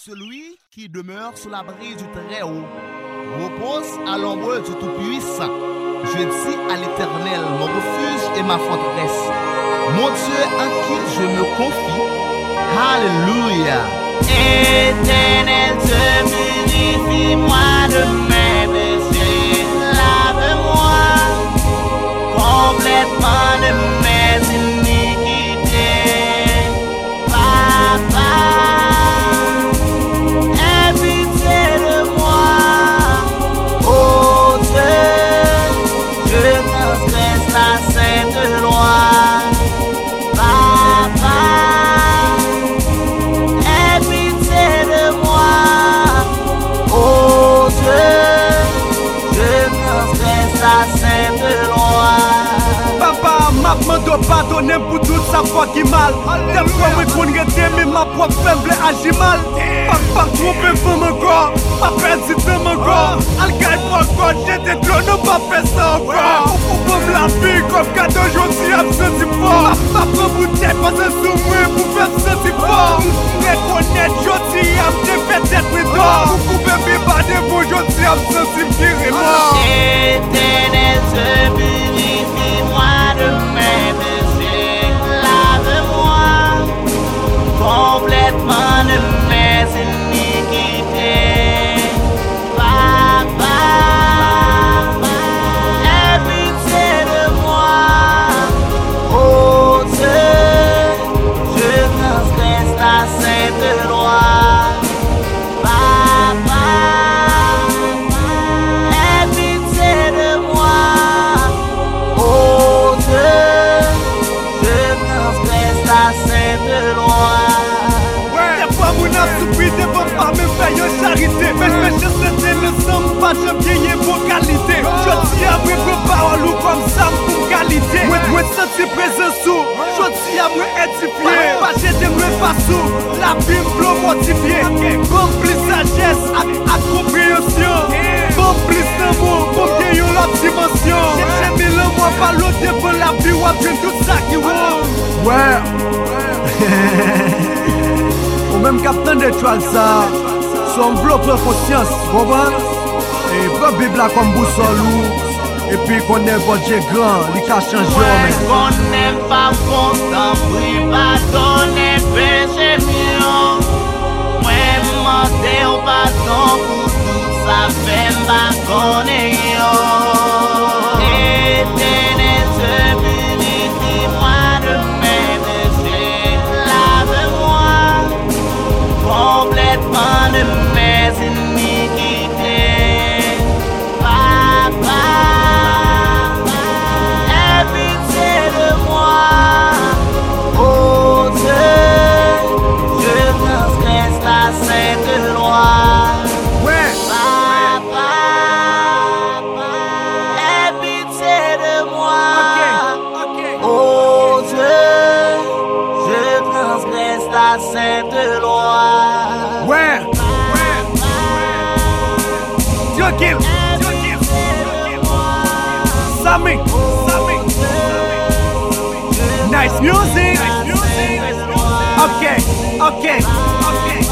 Celui qui demeure sous l'abri du Très-Haut repose à l'ombre du Tout-Puissant. Je dis à l'Éternel, mon refuge et ma forteresse, mon Dieu en qui je me confie. Alléluia. Éternel, te purifie-moi de mes péchés, lave-moi complètement de mes iniquités. Papa, aie pitié de moi. Oh Dieu, je transgresse la sainte loi. Papa, m'a demandé pardonner pour tout ça qui mal. Des fois, moi, qu'on rete, mais ma propre faible agit mal. Papa, trompé pour mon corps, pas perdu de mon corps. Algaï pour corps, j'étais trop, non pas fait ça encore. Pour me la vie, comme cadeau, j'osais absenti fort. Papa, bouteille, pas un sourire pour faire sentir fort. Reconnaître, j'osais absenti, peut-être plus tard. Vous pouvez pas de vous, j'osais absenti, qui est mort. Éternel, te purifie-moi de mes péchés, lave-moi complètement de mes iniquités. Papa, aie pitié de moi. Oh Dieu, je transgresse la sainte loi. Charité, mais je me cherche le sang, pas de vieille vocalité. Je dis à moi que parole ou comme ça pour qualité. Moi senti présent sous, je dis à moi édifié. Pas j'ai de moi pas sous, la vie me motivé. Complice sagesse, compréhension. Complice d'amour, pour gagner l'autre dimension. J'ai mis le moi par l'autre devant la vie, ou après tout ça qui vaut. Ouais. Ou même capitaine d'étoile ça. Son enveloppe de conscience, vous comprenez? Et prends la Bible comme boussole. Et puis qu'on est votre Dieu grand, il a changé. Qu'on n'aime pas constant, oui, pardonner péché mieux. Moi, demander au pardon pour tout ça, fait ma connexion. Éternel, te purifie-moi de mes péchés, lave-moi complètement de mes iniquités. Papa, aie pitié de moi. Oh Dieu, je transgresse la sainte loi. Papa, aie pitié de moi. Oh Dieu, je transgresse la sainte loi. Kill. Sammy. Nice music. Okay.